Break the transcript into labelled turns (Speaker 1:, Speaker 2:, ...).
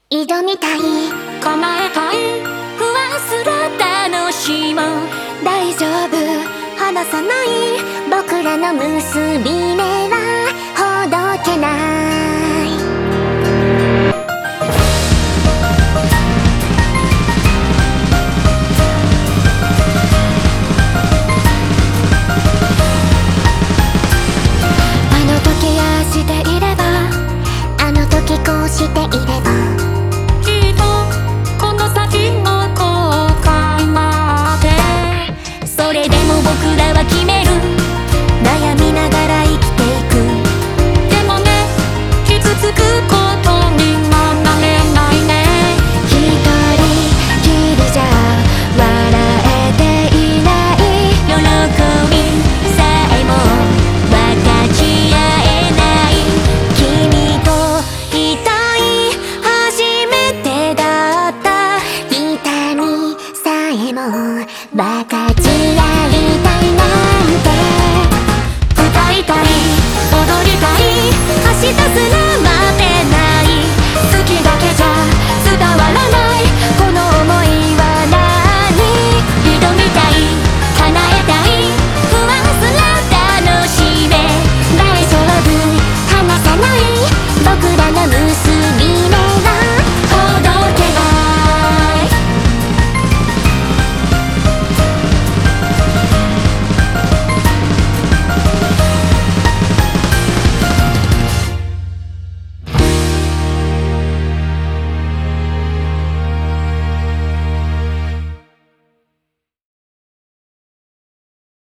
Speaker 1: 挑みたい、
Speaker 2: 叶えたい、不安すら楽しもう。
Speaker 1: 大丈夫、離さない、僕らの結び目はほどけない。あの時ああしていれば、あの時こうしていれば、
Speaker 2: きっとこの先も後悔まで。
Speaker 1: それでも僕らは決める、悩みながら生きていく。
Speaker 2: でもね、傷つくことにもなれないね。
Speaker 1: 一人きりじゃ笑えていない、喜びさえも分かち合えない。君といたい、初めてだった。痛みさえも分かち合いたいなんて。
Speaker 2: 歌いたい、踊りたい、
Speaker 1: 貸し出すな